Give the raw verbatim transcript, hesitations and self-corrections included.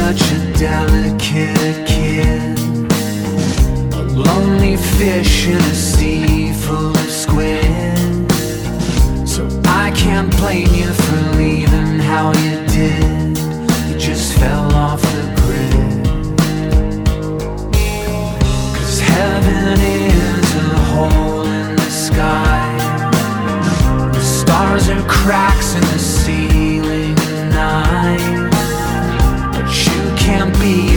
such a delicate kid, a lonely fish in a sea full of squid. So I can't blame you for leaving how you did. You just fell off the grid. 'Cause heaven is a hole in the sky. The stars are cracks in the ceiling at night. But you can't be